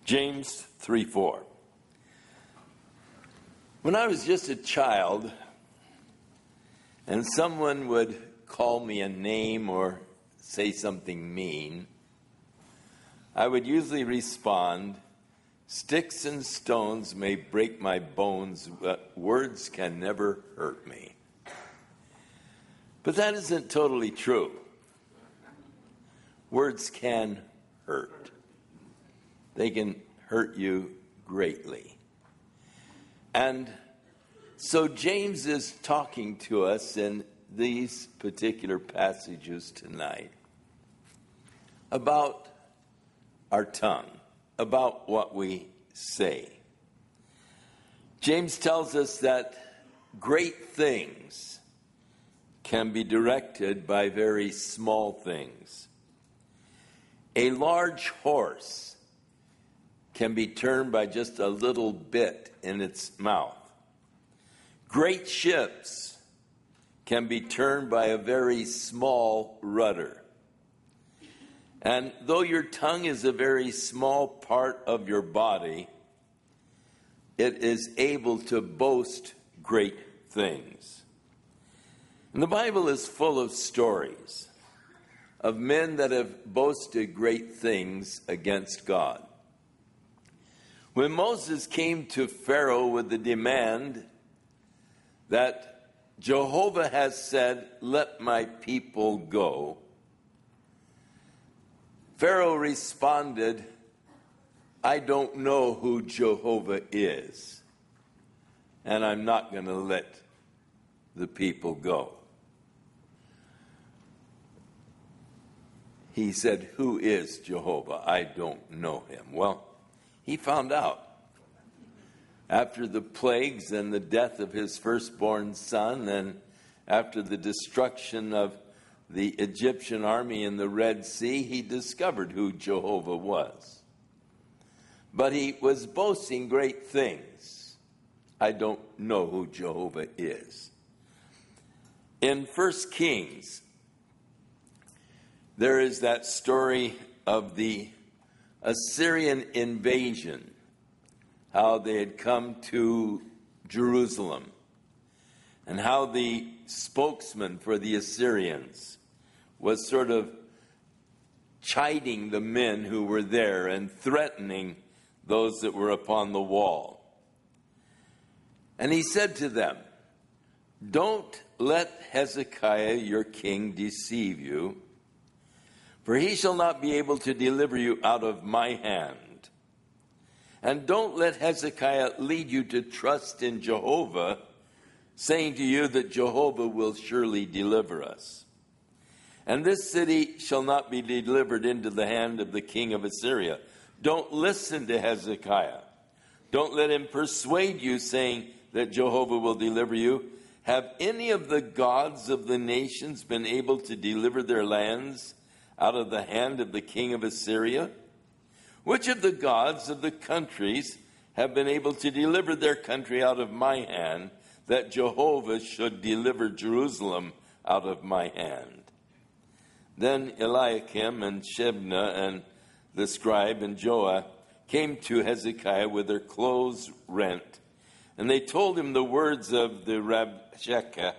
James 3:4. When I was just a child and someone would call me a name or say something mean, I would usually respond, "Sticks and stones may break my bones, but words can never hurt me." But that isn't totally true. Words can hurt. They can hurt you greatly. And so James is talking to us in these particular passages tonight about our tongue, about what we say. James tells us that great things can be directed by very small things. A large horse can be turned by just a little bit in its mouth. Great ships can be turned by a very small rudder. And though your tongue is a very small part of your body, it is able to boast great things. And the Bible is full of stories of men that have boasted great things against God. When Moses came to Pharaoh with the demand that Jehovah has said, "Let my people go," Pharaoh responded, "I don't know who Jehovah is, and I'm not going to let the people go." He said, "Who is Jehovah? I don't know him." Well, he found out. After the plagues and the death of his firstborn son, and after the destruction of the Egyptian army in the Red Sea, he discovered who Jehovah was. But he was boasting great things. "I don't know who Jehovah is." In 1 Kings, there is that story of the Assyrian invasion, how they had come to Jerusalem, and how the spokesman for the Assyrians was sort of chiding the men who were there and threatening those that were upon the wall. And he said to them, "Don't let Hezekiah your king deceive you, for he shall not be able to deliver you out of my hand. And don't let Hezekiah lead you to trust in Jehovah, saying to you that Jehovah will surely deliver us. And this city shall not be delivered into the hand of the king of Assyria." Don't listen to Hezekiah. Don't let him persuade you, saying that Jehovah will deliver you. Have any of the gods of the nations been able to deliver their lands out of the hand of the king of Assyria? Which of the gods of the countries have been able to deliver their country out of my hand, that Jehovah should deliver Jerusalem out of my hand? Then Eliakim and Shebna and the scribe and Joah came to Hezekiah with their clothes rent, and they told him the words of the Rabshakeh.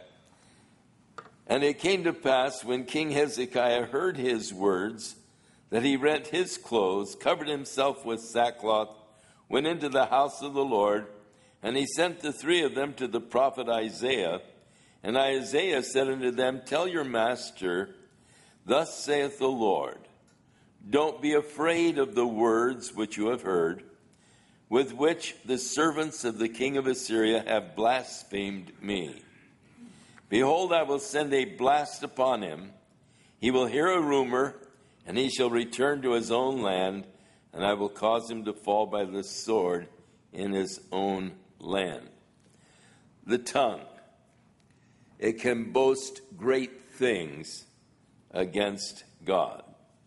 And it came to pass, when King Hezekiah heard his words, that he rent his clothes, covered himself with sackcloth, went into the house of the Lord, and he sent the three of them to the prophet Isaiah. And Isaiah said unto them, "Tell your master, thus saith the Lord, don't be afraid of the words which you have heard, with which the servants of the king of Assyria have blasphemed me. Behold, I will send a blast upon him. He will hear a rumor, and he shall return to his own land, and I will cause him to fall by the sword in his own land." The tongue, it can boast great things against God.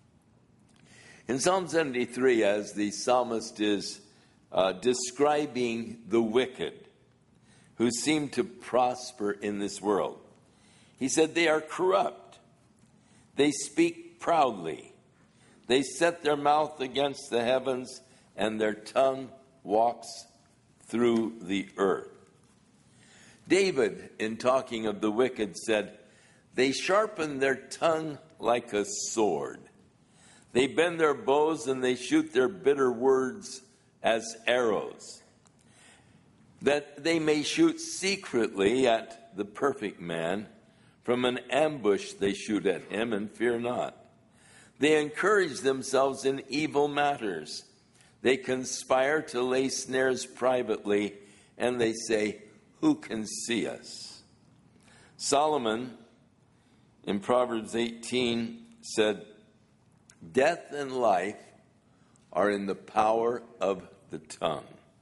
In Psalm 73, as the psalmist is describing the wicked who seem to prosper in this world, he said, "They are corrupt. They speak proudly. They set their mouth against the heavens and their tongue walks through the earth. David, in talking of the wicked, said, they sharpen their tongue like a sword. They bend their bows and they shoot their bitter words as arrows, that they may shoot secretly at the perfect man. From an ambush they shoot at him and fear not. They encourage themselves in evil matters. They conspire to lay snares privately, and they say, who can see us? Solomon, in Proverbs 18, said, death and life are in the power of the tongue.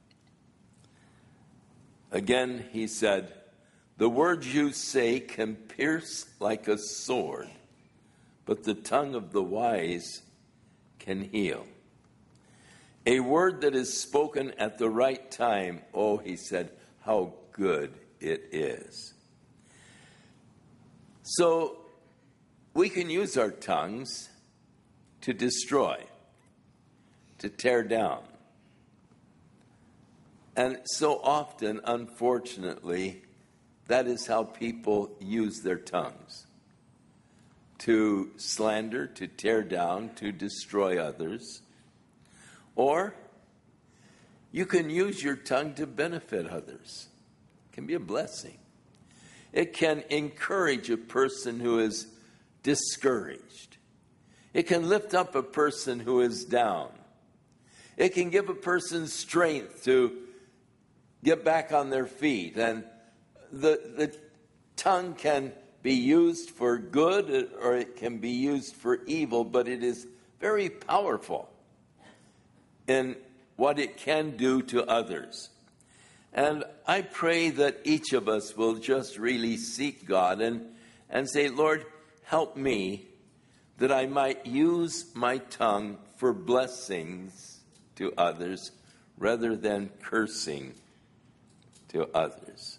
Again, he said, the words you say can pierce like a sword, but the tongue of the wise can heal. A word that is spoken at the right time, oh, he said, how good it is. So we can use our tongues to destroy, to tear down. And so often, unfortunately, that is how people use their tongues. To slander, to tear down, to destroy others. Or you can use your tongue to benefit others. It can be a blessing. It can encourage a person who is discouraged. It can lift up a person who is down. It can give a person strength to get back on their feet. And the tongue can be used for good or it can be used for evil, but it is very powerful in what it can do to others. And I pray that each of us will just really seek God and say, Lord, help me that I might use my tongue for blessings to others rather than cursing to others.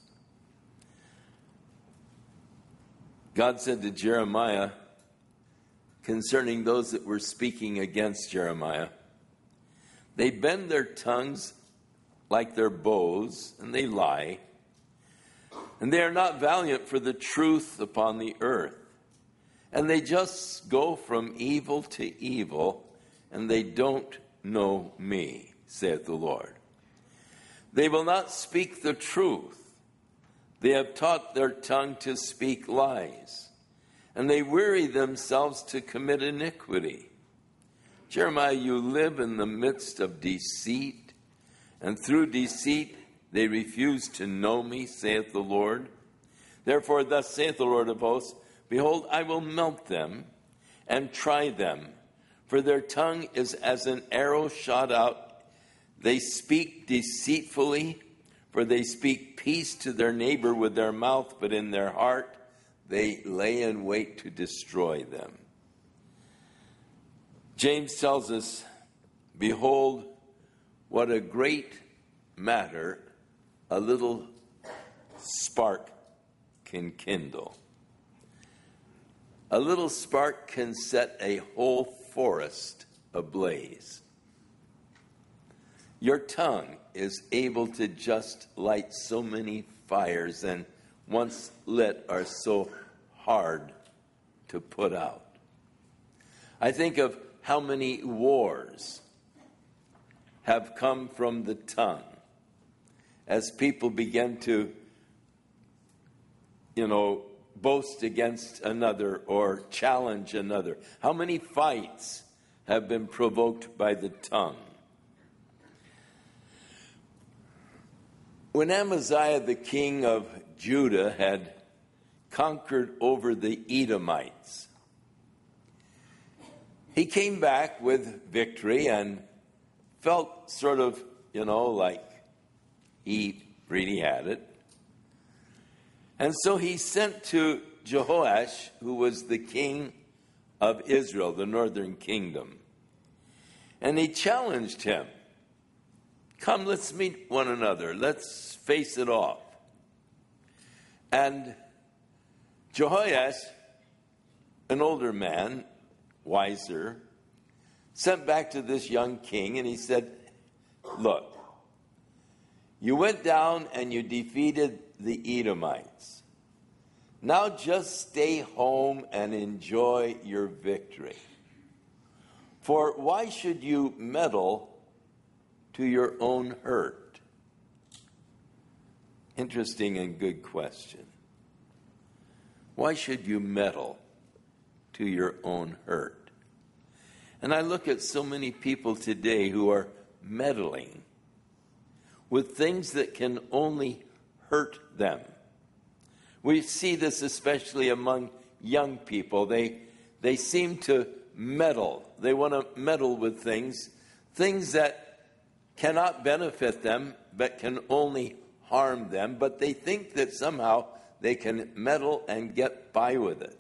God said to Jeremiah concerning those that were speaking against Jeremiah, they bend their tongues like their bows, and they lie, and they are not valiant for the truth upon the earth. And they just go from evil to evil, and they don't know me, saith the Lord. They will not speak the truth. They have taught their tongue to speak lies, and they weary themselves to commit iniquity. Jeremiah, you live in the midst of deceit, and through deceit they refuse to know me, saith the Lord. Therefore, thus saith the Lord of hosts, behold, I will melt them and try them, for their tongue is as an arrow shot out. They speak deceitfully, for they speak peace to their neighbor with their mouth, but in their heart they lay in wait to destroy them. James tells us, behold, what a great matter a little spark can kindle. A little spark can set a whole forest ablaze. Your tongue is able to just light so many fires, and once lit are so hard to put out. I think of how many wars have come from the tongue as people begin to, boast against another or challenge another. How many fights have been provoked by the tongue? When Amaziah, the king of Judah, had conquered over the Edomites, he came back with victory and felt sort of, like he really had it. And so he sent to Jehoash, who was the king of Israel, the northern kingdom. And he challenged him. Come, let's meet one another. Let's face it off. And Jehoash, an older man, wiser, sent back to this young king, and he said, Look, you went down and you defeated the Edomites. Now just stay home and enjoy your victory. For why should you meddle to your own hurt? Interesting and good question. Why should you meddle to your own hurt? And I look at so many people today who are meddling with things that can only hurt them. We see this especially among young people. They seem to meddle. They want to meddle with things that cannot benefit them, but can only harm them. But they think that somehow they can meddle and get by with it.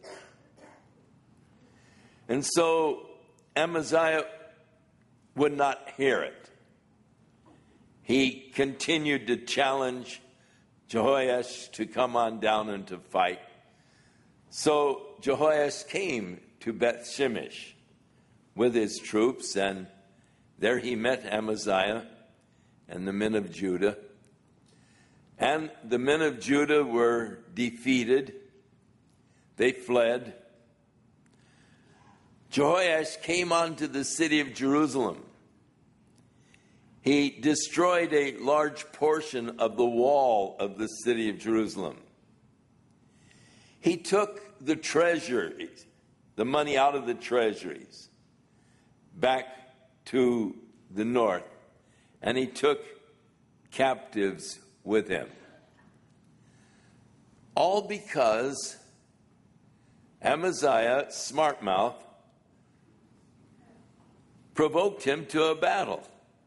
And so Amaziah would not hear it. He continued to challenge Jehoash to come on down and to fight. So Jehoash came to Beth Shemesh with his troops, and there he met Amaziah and the men of Judah. And the men of Judah were defeated. They fled. Jehoash came onto the city of Jerusalem. He destroyed a large portion of the wall of the city of Jerusalem. He took the treasuries, the money out of the treasuries, back to the north, and he took captives with him. All because Amaziah, smart mouth, provoked him to a battle.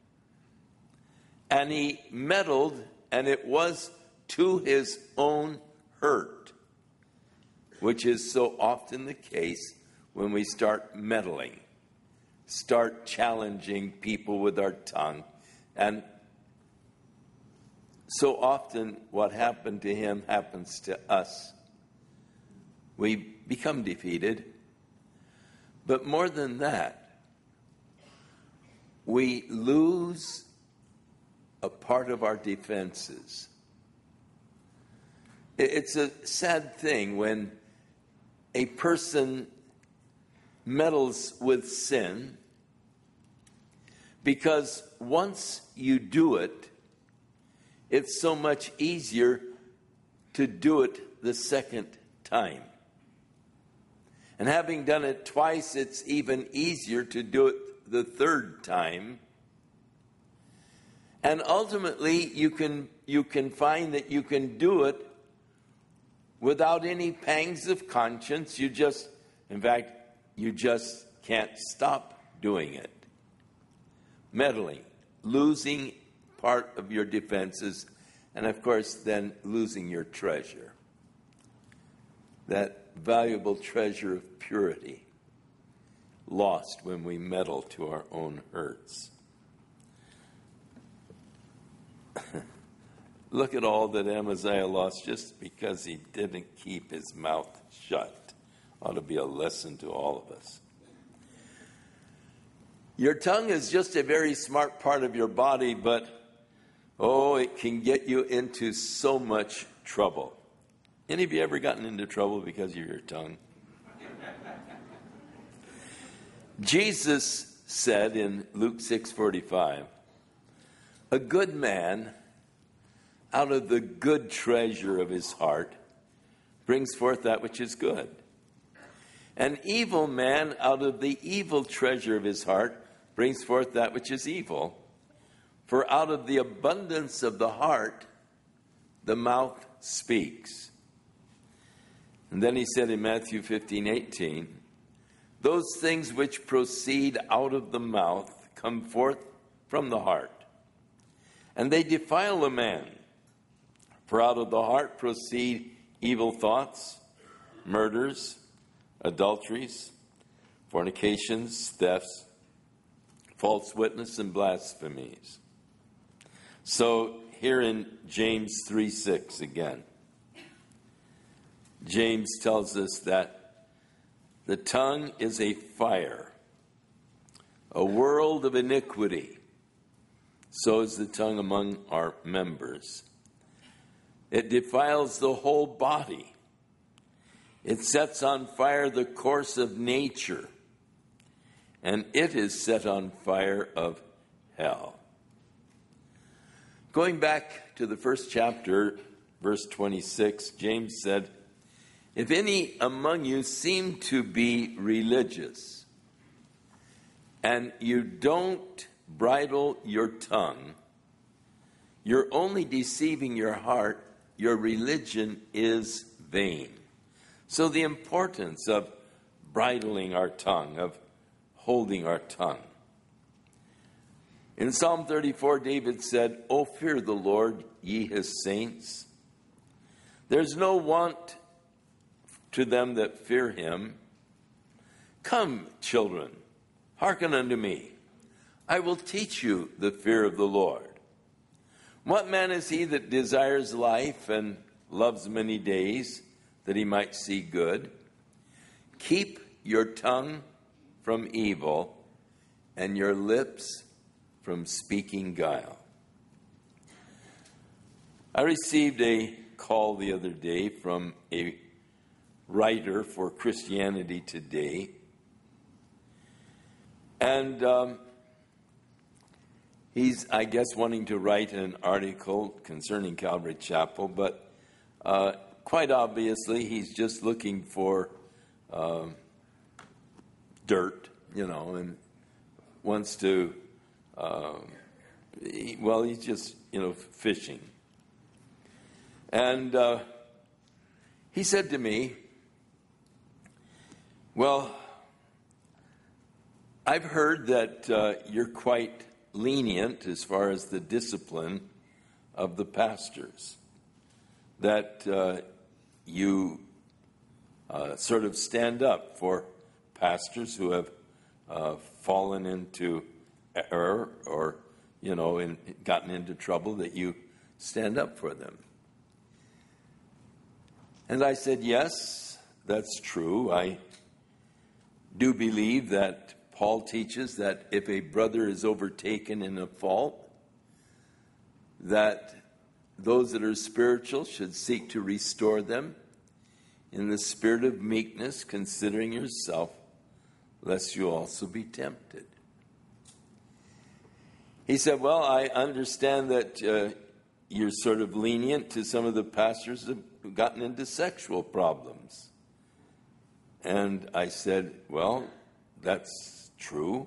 And he meddled, and it was to his own hurt, which is so often the case when we start meddling, start challenging people with our tongue. And so often what happened to him happens to us. We become defeated. But more than that, we lose a part of our defenses. It's a sad thing when a person meddles with sin, because once you do it, it's so much easier to do it the second time. And having done it twice, it's even easier to do it the third time. And ultimately, you can find that you can do it without any pangs of conscience. You just can't stop doing it. Meddling, losing part of your defenses, and of course then losing your treasure. That valuable treasure of purity, lost when we meddle to our own hurts. Look at all that Amaziah lost just because he didn't keep his mouth shut. Ought to be a lesson to all of us. Your tongue is just a very smart part of your body, but it can get you into so much trouble. Any of you ever gotten into trouble because of your tongue? Jesus said in Luke 6:45, a good man out of the good treasure of his heart brings forth that which is good. An evil man out of the evil treasure of his heart brings forth that which is evil. For out of the abundance of the heart, the mouth speaks. And then he said in Matthew 15:18, those things which proceed out of the mouth come forth from the heart, and they defile a man. For out of the heart proceed evil thoughts, murders, adulteries, fornications, thefts, false witness, and blasphemies. So here in James 3:6 again, James tells us that the tongue is a fire, a world of iniquity. so is the tongue among our members. It defiles the whole body. It sets on fire the course of nature, and it is set on fire of hell. Going back to the first chapter, verse 26, James said, if any among you seem to be religious, and you don't bridle your tongue, you're only deceiving your heart. Your religion is vain. So the importance of bridling our tongue, of holding our tongue. In Psalm 34, David said, O fear the Lord, ye his saints. There's no want to them that fear him. Come, children, hearken unto me. I will teach you the fear of the Lord. What man is he that desires life and loves many days, that he might see good? Keep your tongue from evil and your lips from speaking guile. I received a call the other day from a writer for Christianity Today, and he's, I guess, wanting to write an article concerning Calvary Chapel, but quite obviously he's just looking for dirt, and wants to, he's just, fishing. And he said to me, well, I've heard that you're quite lenient as far as the discipline of the pastors, that you sort of stand up for pastors who have fallen into error or, gotten into trouble, that you stand up for them. And I said, yes, that's true. I do believe that Paul teaches that if a brother is overtaken in a fault, that those that are spiritual should seek to restore them in the spirit of meekness, considering yourself, lest you also be tempted. He said, well, I understand that you're sort of lenient to some of the pastors who've gotten into sexual problems. And I said, well, that's true.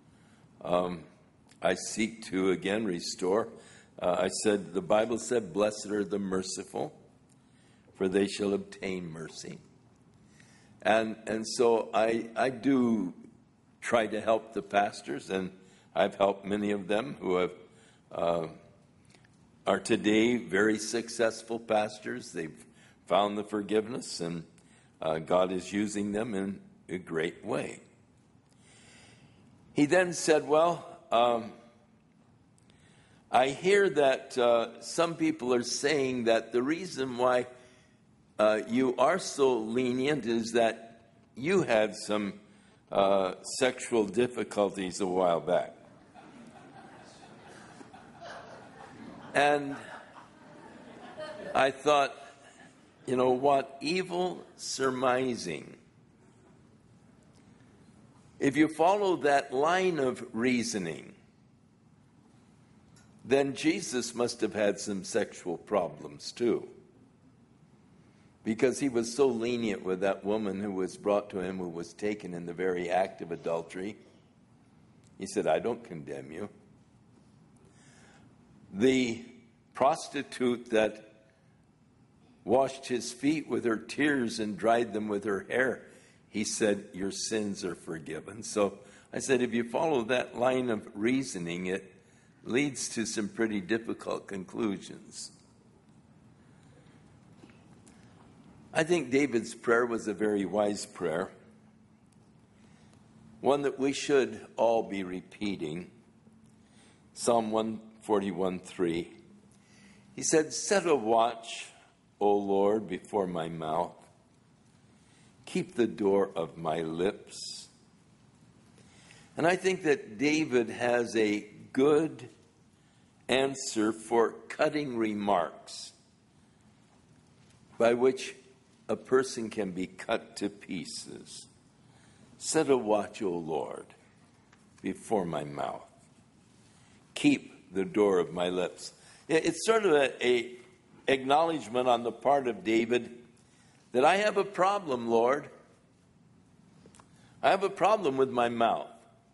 I seek to, again, restore. I said, the Bible said, blessed are the merciful, for they shall obtain mercy. And so I do try to help the pastors, and I've helped many of them who have are today very successful pastors. They've found the forgiveness, and God is using them in a great way. He then said, well, I hear that some people are saying that the reason why you are so lenient is that you had some sexual difficulties a while back. And I thought, what evil surmising. If you follow that line of reasoning, then Jesus must have had some sexual problems too, because he was so lenient with that woman who was brought to him, who was taken in the very act of adultery. He said, I don't condemn you. The prostitute that washed his feet with her tears and dried them with her hair, he said, your sins are forgiven. So I said, if you follow that line of reasoning, it leads to some pretty difficult conclusions. I think David's prayer was a very wise prayer, one that we should all be repeating. Psalm 141:3. He said, set a watch, O Lord, before my mouth. Keep the door of my lips. And I think that David has a good answer for cutting remarks by which a person can be cut to pieces. Set a watch, O Lord, before my mouth. Keep the door of my lips. It's sort of a acknowledgement on the part of David that I have a problem, Lord. I have a problem with my mouth.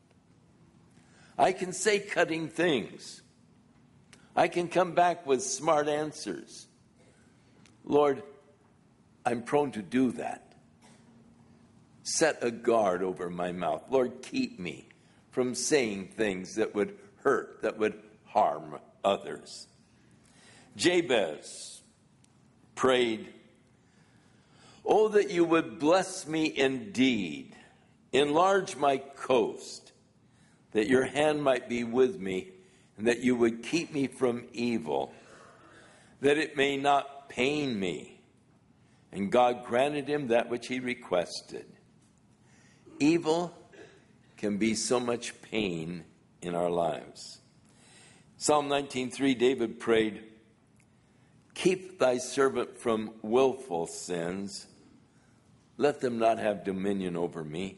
I can say cutting things. I can come back with smart answers. Lord, I'm prone to do that. Set a guard over my mouth. Lord, keep me from saying things that would hurt, that would harm others. Jabez prayed, "Oh, that you would bless me indeed, enlarge my coast, that your hand might be with me, and that you would keep me from evil, that it may not pain me." And God granted him that which he requested. Evil can be so much pain in our lives. Psalm 19:3, David prayed, "Keep thy servant from willful sins. Let them not have dominion over me."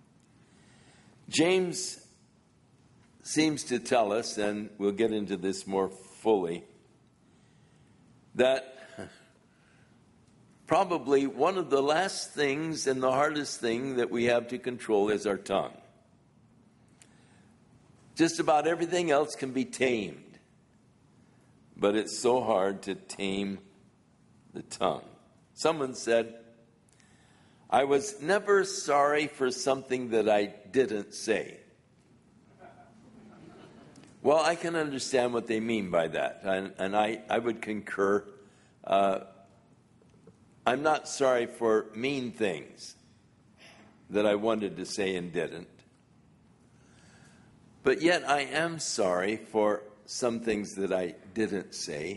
James seems to tell us, and we'll get into this more fully, that probably one of the last things and the hardest thing that we have to control is our tongue. Just about everything else can be tamed, but it's so hard to tame the tongue. Someone said, "I was never sorry for something that I didn't say." Well, I can understand what they mean by that, and I would concur. I'm not sorry for mean things that I wanted to say and didn't. But yet I am sorry for some things that I didn't say.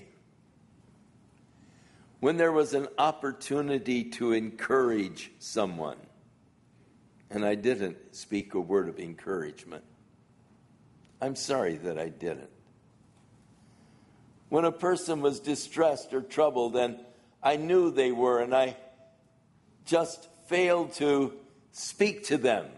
When there was an opportunity to encourage someone, and I didn't speak a word of encouragement, I'm sorry that I didn't. When a person was distressed or troubled, and I knew they were, and I just failed to speak to them,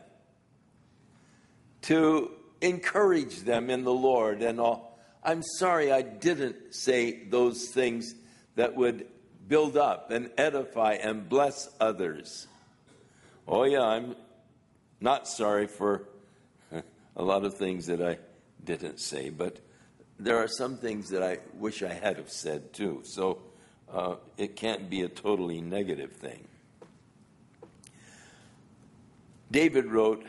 to encourage them in the Lord and all, I'm sorry I didn't say those things that would build up and edify and bless others. Oh yeah, I'm not sorry for a lot of things that I didn't say, but there are some things that I wish I had have said too. So it can't be a totally negative thing. David wrote,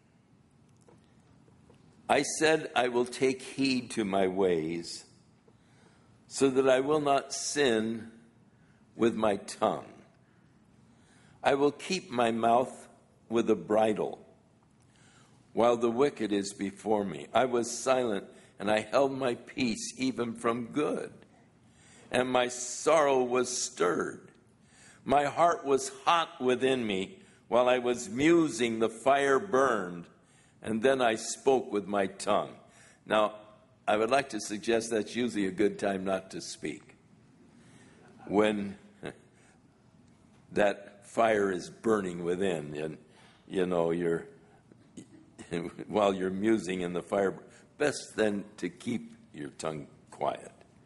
"I said I will take heed to my ways, so that I will not sin with my tongue. I will keep my mouth with a bridle, while the wicked is before me. I was silent, and I held my peace even from good. And my sorrow was stirred. My heart was hot within me. While I was musing, the fire burned, and then I spoke with my tongue." Now, I would like to suggest that's usually a good time not to speak. When that fire is burning within, and you're while you're musing in the fire, best then to keep your tongue quiet.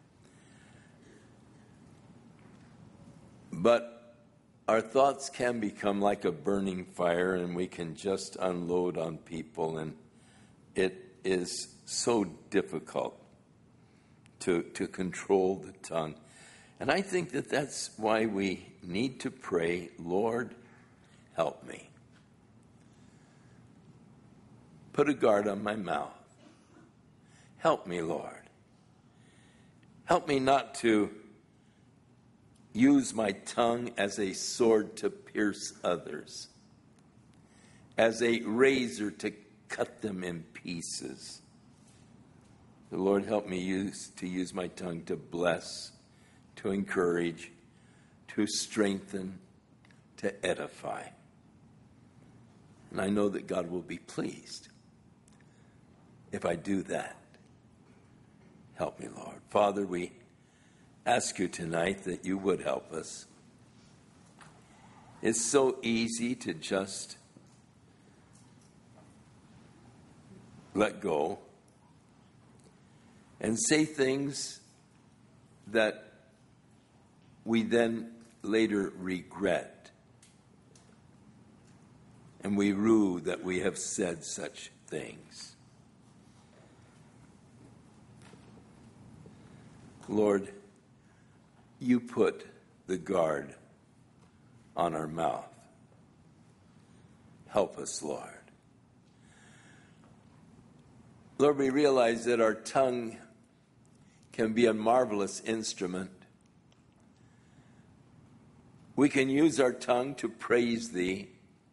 But our thoughts can become like a burning fire, and we can just unload on people, and it is so difficult to control the tongue. And I think that that's why we need to pray, "Lord, help me. Put a guard on my mouth. Help me, Lord. Help me not to use my tongue as a sword to pierce others, as a razor to cut them in pieces. The Lord help me to use my tongue to bless, to encourage, to strengthen, to edify. And I know that God will be pleased if I do that. Help me, Lord. Father, we ask you tonight that you would help us. It's so easy to just let go and say things that we then later regret. And we rue that we have said such things. Lord, you put the guard on our mouth. Help us, Lord. Lord, we realize that our tongue can be a marvelous instrument. We can use our tongue to praise thee,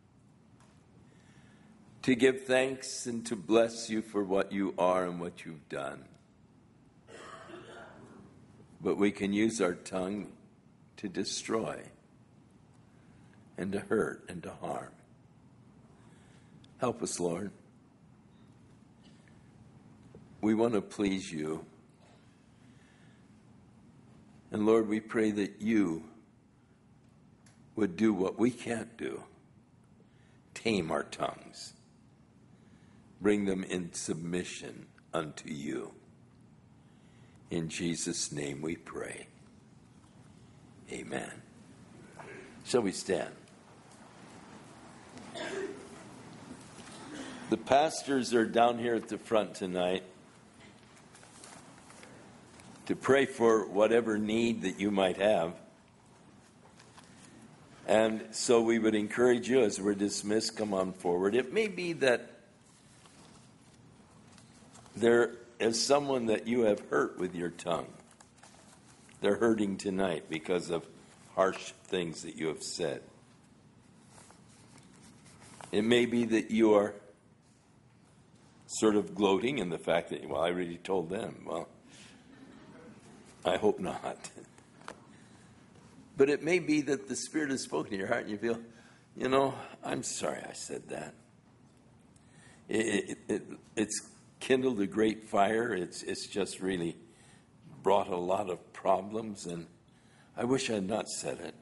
to give thanks and to bless you for what you are and what you've done. But we can use our tongue to destroy and to hurt and to harm. Help us, Lord. We want to please you. And Lord, we pray that you would do what we can't do. Tame our tongues. Bring them in submission unto you. In Jesus' name we pray. Amen. Shall we stand? The pastors are down here at the front tonight to pray for whatever need that you might have. And so we would encourage you, as we're dismissed, come on forward. It may be that there is someone that you have hurt with your tongue. They're hurting tonight because of harsh things that you have said. It may be that you are sort of gloating in the fact that, well, I already told them. Well, I hope not. But it may be that the Spirit has spoken to your heart and you feel, I'm sorry I said that. It's kindled a great fire. It's just really brought a lot of problems, and I wish I had not said it.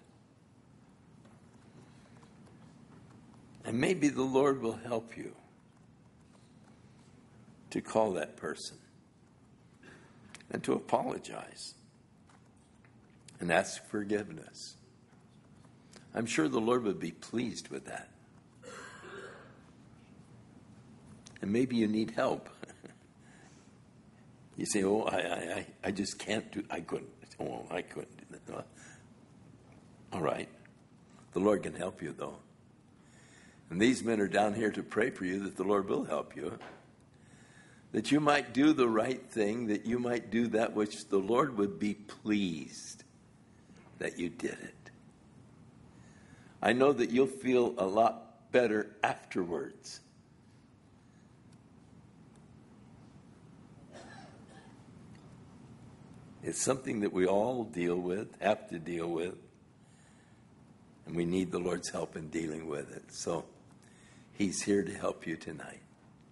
And maybe the Lord will help you to call that person and to apologize and ask forgiveness. I'm sure the Lord would be pleased with that. And maybe you need help. You say, I just can't do, I couldn't do that. All right. The Lord can help you, though. And these men are down here to pray for you that the Lord will help you. That you might do the right thing, that you might do that which the Lord would be pleased that you did it. I know that you'll feel a lot better afterwards. It's something that we all have to deal with, and we need the Lord's help in dealing with it. So He's here to help you tonight.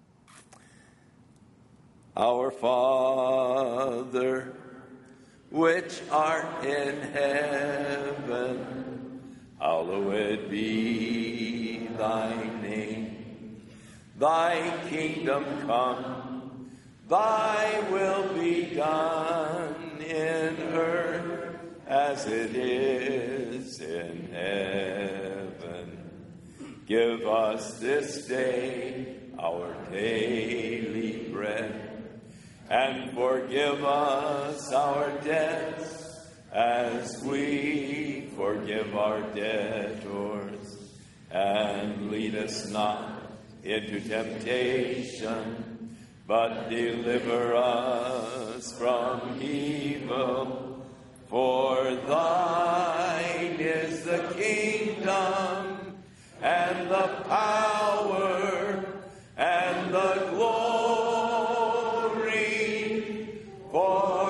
Our Father, which art in heaven, hallowed be thy name. Thy kingdom come, thy will be done in earth as it is in heaven. Give us this day our daily bread, and forgive us our debts as we forgive our debtors. And lead us not into temptation, but deliver us from evil. For thine is the kingdom, and the power, and the glory, for